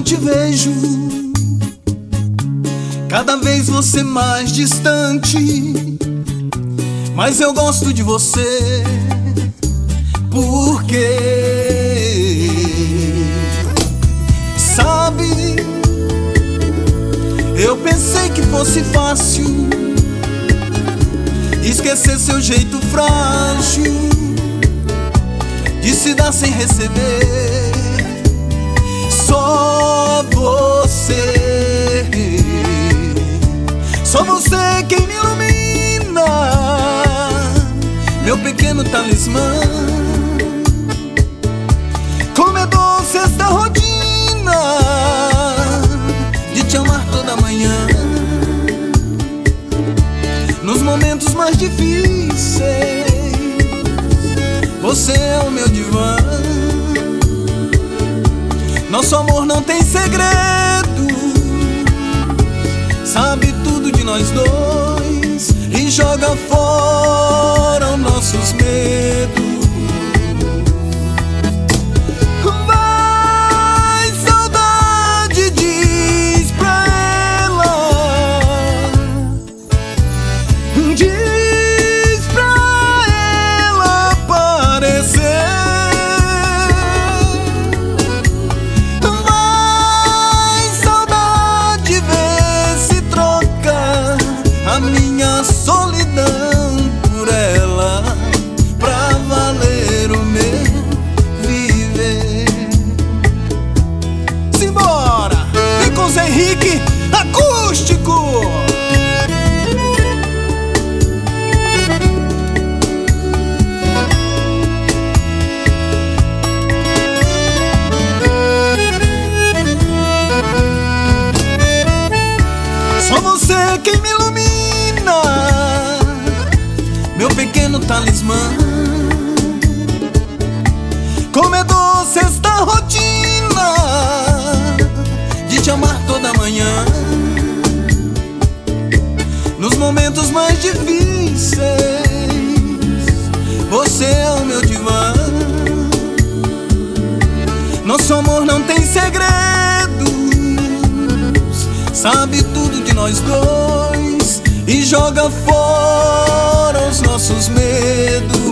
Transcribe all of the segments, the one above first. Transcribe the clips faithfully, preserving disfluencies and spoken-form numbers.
não te vejo, cada vez você mais distante, mas eu gosto de você. Por quê? Sabe, eu pensei que fosse fácil esquecer seu jeito frágil de se dar sem receber. Só você, só você quem me ilumina, meu pequeno talismã. Como é doce esta rotina de te amar toda manhã, nos momentos mais difíceis, você é o meu divã. Nosso amor não tem segredo, sabe tudo de nós dois e joga fora os nossos medos. Vai, saudade, diz pra ela, diz pra ela aparecer. A minha solidão por ela, pra valer o meu viver. Simbora! Vem com Zé Henrique Acústico! Só você quem me ilumina, meu pequeno talismã. Como é doce esta rotina de te amar toda manhã, nos momentos mais difíceis, você é o meu divã. Nosso amor não tem segredos, sabe tudo de nós dois e joga fora os nossos medos.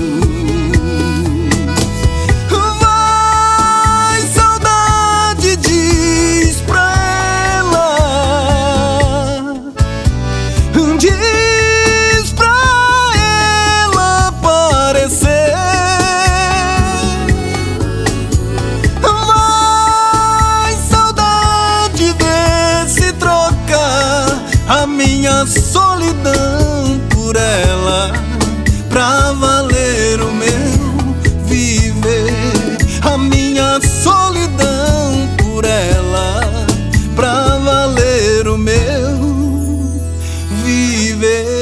Vai, saudade, diz pra ela, diz pra ela aparecer. Vai, saudade, vê se troca a minha solidão por ela, pra valer o meu viver. A minha solidão por ela, pra valer o meu viver.